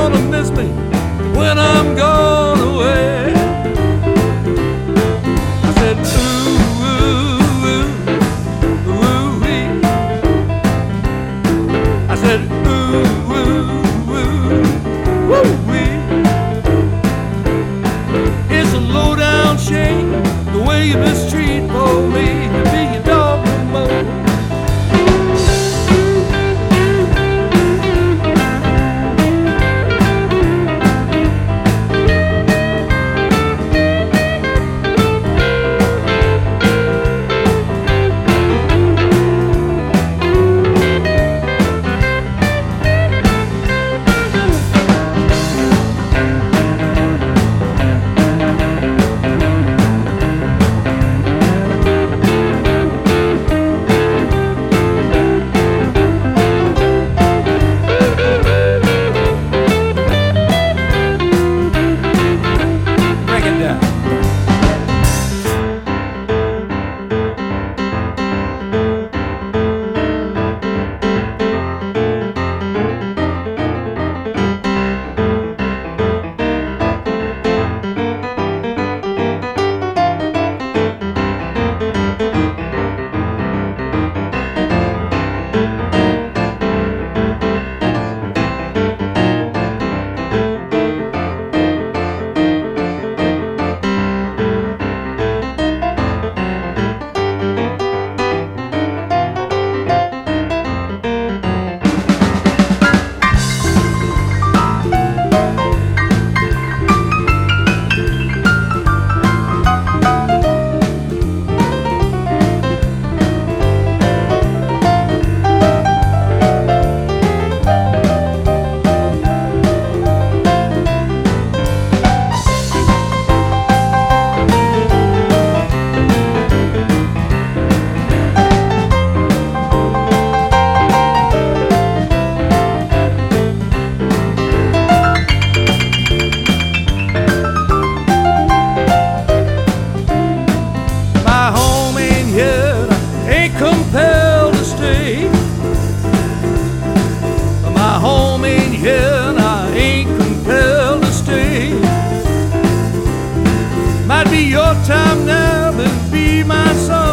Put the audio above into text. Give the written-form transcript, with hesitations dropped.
gonna miss me when I'm gone away. I said, ooh, ooh, ooh, ooh, wee. I said, ooh, ooh, ooh, woo, wee. It's a low down shame the way you mistreat poor me to be your dog no more. Compelled to stay. My home ain't here and I ain't compelled to stay. Might be your time now, but be my son.